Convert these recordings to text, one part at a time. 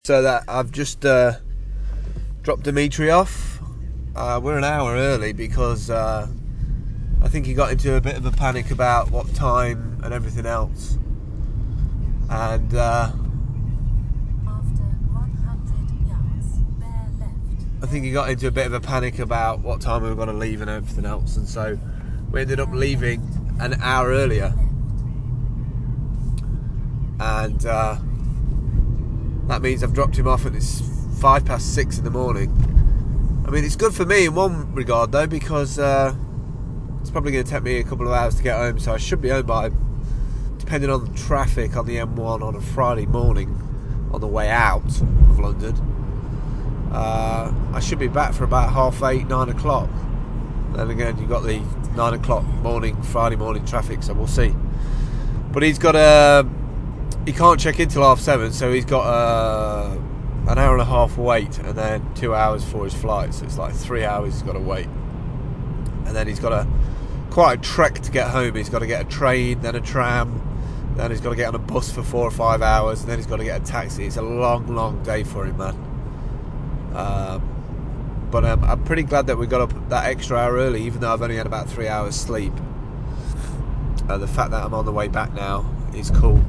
So that I've just dropped Dimitri off. We're an hour early because I think he got into a bit of a panic about what time and everything else. And after 100 yards, bear left. I think he got into a bit of a panic about what time we were going to leave and everything else. And so we ended up leaving an hour earlier. And that means I've dropped him off at this 6:05 in the morning. I mean, it's good for me in one regard though, because it's probably going to take me a couple of hours to get home, so I should be home by, depending on the traffic on the M1 on a Friday morning on the way out of London, I should be back for about 8:30, 9 o'clock. Then again, you've got the 9 o'clock morning, Friday morning traffic, so we'll see. But he's got he can't check in till 7:30, so he's got an hour and a half wait, and then 2 hours for his flight, so it's like 3 hours he's got to wait. And then he's got quite a trek to get home. He's got to get a train, then a tram, then he's got to get on a bus for 4 or 5 hours, and then he's got to get a taxi. It's a long day for him, man. But I'm pretty glad that we got up that extra hour early, even though I've only had about 3 hours sleep. The fact that I'm on the way back now is cool.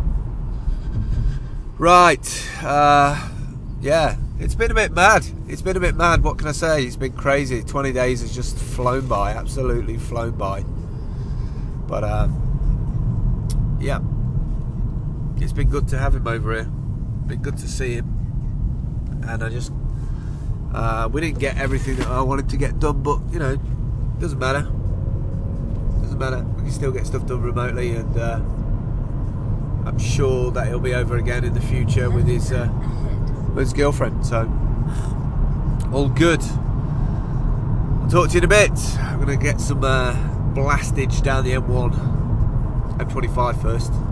Right, yeah, it's been a bit mad. What can I say? It's been crazy. 20 days has just flown by, absolutely flown by. But yeah, it's been good to have him over here. Been good to see him. And I just we didn't get everything that I wanted to get done, but you know, doesn't matter. We can still get stuff done remotely, and I'm sure that he'll be over again in the future with his girlfriend. So all good. I'll talk to you in a bit. I'm gonna get some blastage down the M1, M25 first.